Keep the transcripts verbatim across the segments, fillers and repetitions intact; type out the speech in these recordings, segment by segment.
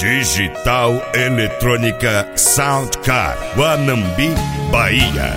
Digital Eletrônica Soundcar, Guanambi, Bahia.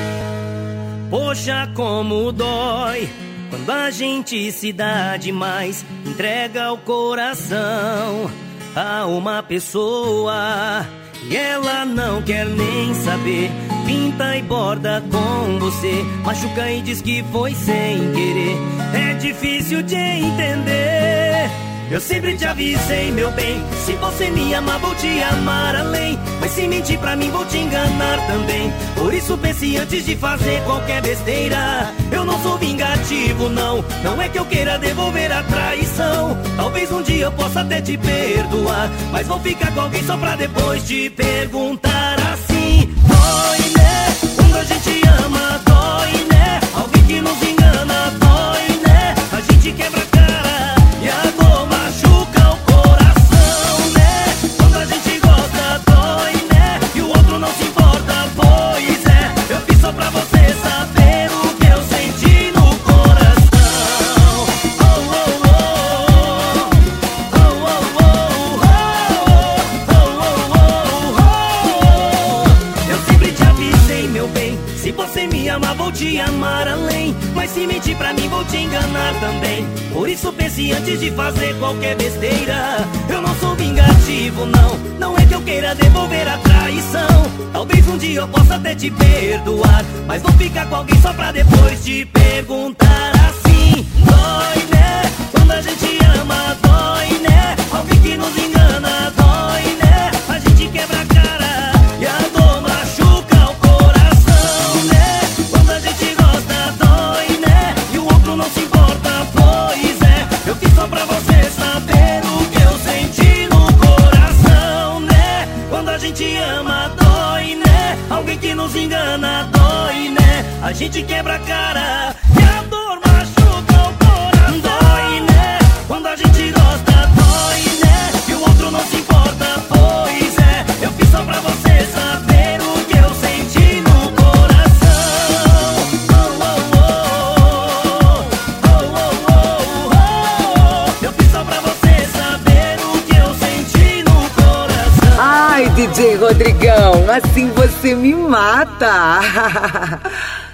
Poxa, como dói quando a gente se dá demais, entrega o coração a uma pessoa e ela não quer nem saber. Pinta e borda com você, machuca e diz que foi sem querer. É difícil de entender. Eu sempre te avisei, meu bem, se você me amar, vou te amar além. Mas se mentir pra mim, vou te enganar também. Por isso pense antes de fazer qualquer besteira. Eu não sou vingativo, não. Não é que eu queira devolver a traição. Talvez um dia eu possa até te perdoar, mas vou ficar com alguém só pra depois te perguntar assim. Dói, né? Quando a gente ama, dói, né? Alguém que nos engana, dói, né? A gente quebra a cara e a dor machuca o coração, né? Quando a gente gosta, dói, né? E o outro não se importa, pois é. Eu fiz só pra você saber o que eu senti no coração. Oh, oh, oh. Oh, oh, oh. Oh, oh, oh. Eu sempre te avisei, meu bem, se você me amar, vou te amar além. Mas se mentir pra mim, vou te enganar também. Por isso pense antes de fazer qualquer besteira. Eu não sou vingativo, não. Não é que eu queira devolver a traição. Talvez um dia eu possa até te perdoar, mas vou ficar com alguém só pra depois te perguntar assim. Dói, né? Quando a gente ama, dói, né? Alguém que nos engana, dói, né? A gente quebra a cara e a dor machuca o coração, né? Quando a gente gosta, dói, né? E o outro não se importa, pois é. Eu fiz só pra você saber o que eu senti no coração, né? Quando a gente ama, dói, né? Alguém que nos engana, dói, né? A gente quebra a cara e a dor machuca o coração, dói, né? Quando a gente gosta, dói, né? E o outro não se importa, pois é. Eu fiz só pra você saber o que eu senti no coração. Oh, oh, oh. Oh, oh, oh, oh. Eu fiz só pra você saber o que eu senti no coração. Ai, D J Rodrigão, assim você me mata.